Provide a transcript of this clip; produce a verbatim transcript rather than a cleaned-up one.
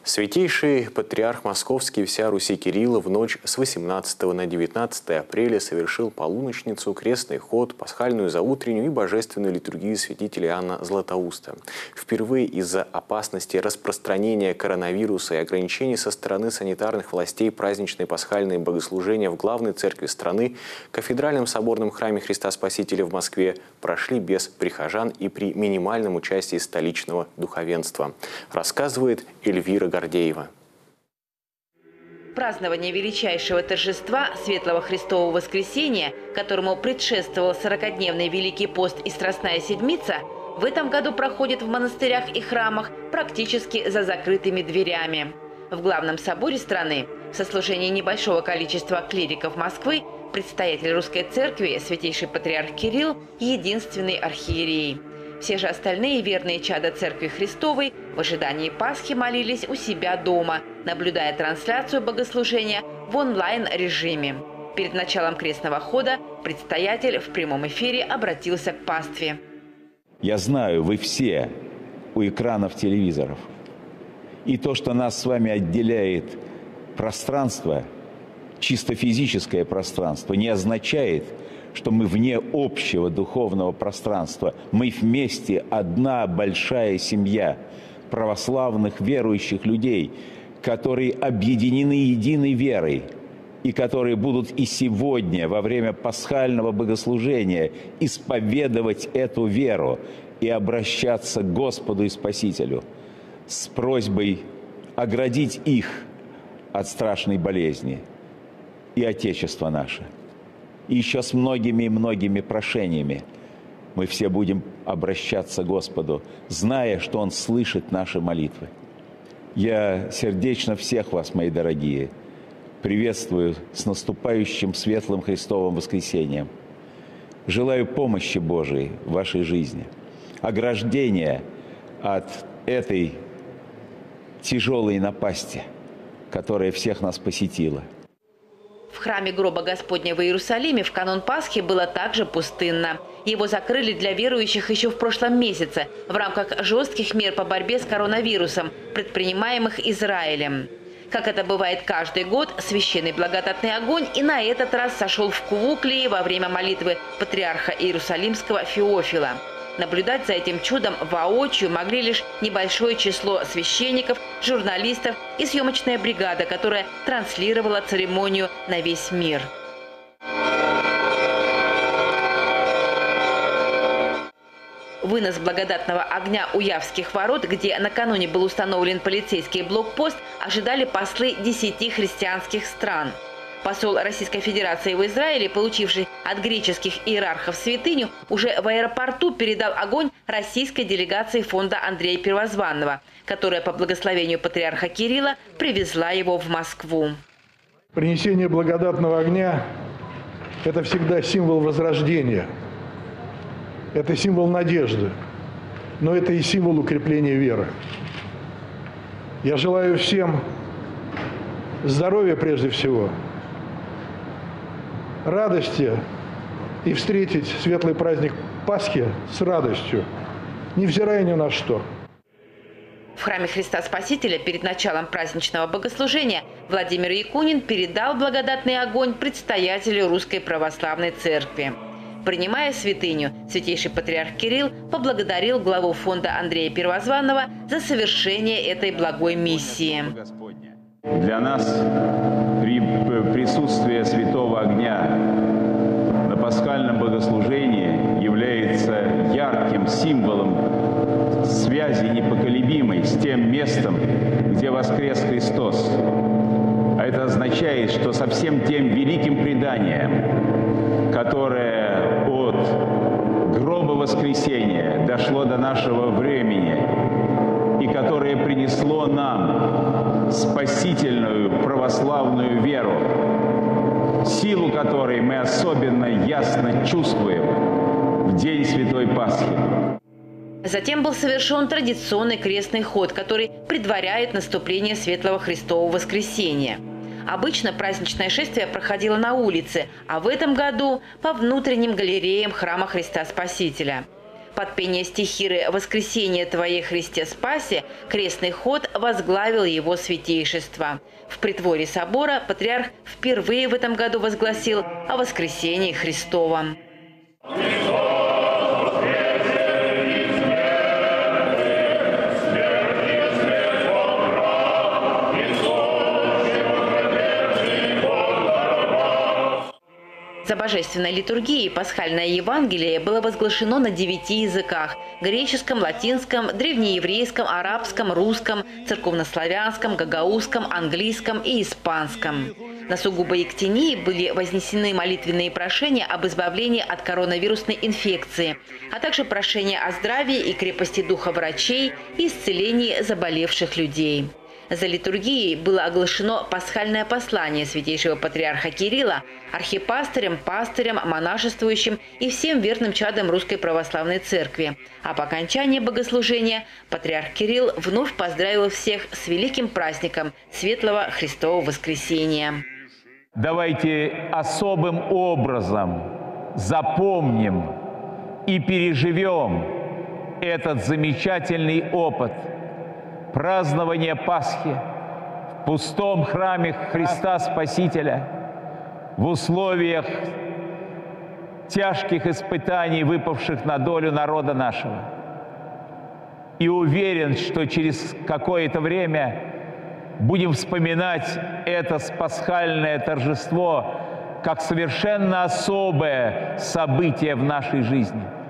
Святейший патриарх Московский и вся Руси Кирилл в ночь с восемнадцатого на девятнадцатое апреля совершил полуночницу, крестный ход, пасхальную заутреннюю и божественную литургию святителя Иоанна Златоуста. Впервые из-за опасности распространения коронавируса и ограничений со стороны санитарных властей праздничные пасхальные богослужения в главной церкви страны, кафедральном соборном храме Христа Спасителя в Москве, прошли без прихожан и при минимальном участии столичного духовенства, рассказывает Эльвира Гордеева. Празднование величайшего торжества Светлого Христового Воскресения, которому предшествовал сорокадневный Великий пост и Страстная Седмица, в этом году проходит в монастырях и храмах практически за закрытыми дверями. В главном соборе страны, в сослужении небольшого количества клириков Москвы, предстоятель Русской Церкви, святейший патриарх Кирилл, единственный архиерей. Все же остальные верные чада Церкви Христовой в ожидании Пасхи молились у себя дома, наблюдая трансляцию богослужения в онлайн-режиме. Перед началом крестного хода предстоятель в прямом эфире обратился к пастве. Я знаю, вы все у экранов телевизоров. И то, что нас с вами отделяет пространство, чисто физическое пространство, не означает, что мы вне общего духовного пространства. Мы вместе одна большая семья православных верующих людей, которые объединены единой верой и которые будут и сегодня во время пасхального богослужения исповедовать эту веру и обращаться к Господу и Спасителю с просьбой оградить их от страшной болезни и Отечество наше. И еще с многими и многими прошениями мы все будем обращаться к Господу, зная, что Он слышит наши молитвы. Я сердечно всех вас, мои дорогие, приветствую с наступающим светлым Христовым воскресением. Желаю помощи Божией в вашей жизни, ограждения от этой тяжелой напасти, которая всех нас посетила. В храме Гроба Господня в Иерусалиме в канун Пасхи было также пустынно. Его закрыли для верующих еще в прошлом месяце в рамках жестких мер по борьбе с коронавирусом, предпринимаемых Израилем. Как это бывает каждый год, священный благодатный огонь и на этот раз сошел в Кувуклии во время молитвы патриарха Иерусалимского Феофила. Наблюдать за этим чудом воочию могли лишь небольшое число священников, журналистов и съемочная бригада, которая транслировала церемонию на весь мир. Вынос благодатного огня у Явских ворот, где накануне был установлен полицейский блокпост, ожидали послы десяти христианских стран. Посол Российской Федерации в Израиле, получивший от греческих иерархов святыню, уже в аэропорту передал огонь российской делегации фонда Андрея Первозванного, которая по благословению патриарха Кирилла привезла его в Москву. Принесение благодатного огня – это всегда символ возрождения, это символ надежды, но это и символ укрепления веры. Я желаю всем здоровья прежде всего, радости и встретить светлый праздник Пасхи с радостью, невзирая ни на что. В храме Христа Спасителя перед началом праздничного богослужения Владимир Якунин передал благодатный огонь предстоятелю Русской Православной Церкви. Принимая святыню, святейший патриарх Кирилл поблагодарил главу фонда Андрея Первозванного за совершение этой благой миссии. Для нас присутствие святого огня на пасхальном богослужении является ярким символом связи непоколебимой с тем местом, где воскрес Христос. А это означает, что со всем тем великим преданием, которое от гроба воскресения дошло до нашего времени и которое принесло нам спасительную православную веру, силу которой мы особенно ясно чувствуем в день Святой Пасхи. Затем был совершен традиционный крестный ход, который предваряет наступление Светлого Христового Воскресения. Обычно праздничное шествие проходило на улице, а в этом году по внутренним галереям храма Христа Спасителя. Под пение стихиры «Воскресение Твое, Христе Спасе» крестный ход возглавил его святейшество. В притворе собора патриарх впервые в этом году возгласил о воскресении Христовом. За божественной литургией пасхальное Евангелие было возглашено на девяти языках – греческом, латинском, древнееврейском, арабском, русском, церковнославянском, гагаузском, английском и испанском. На сугубо ектении были вознесены молитвенные прошения об избавлении от коронавирусной инфекции, а также прошения о здравии и крепости духа врачей и исцелении заболевших людей. За литургией было оглашено пасхальное послание святейшего патриарха Кирилла архипастырям, пастырям, монашествующим и всем верным чадам Русской Православной Церкви. А по окончании богослужения патриарх Кирилл вновь поздравил всех с великим праздником Светлого Христового Воскресения. Давайте особым образом запомним и переживем этот замечательный опыт празднования Пасхи в пустом храме Христа Спасителя, в условиях тяжких испытаний, выпавших на долю народа нашего. И уверен, что через какое-то время будем вспоминать это пасхальное торжество как совершенно особое событие в нашей жизни.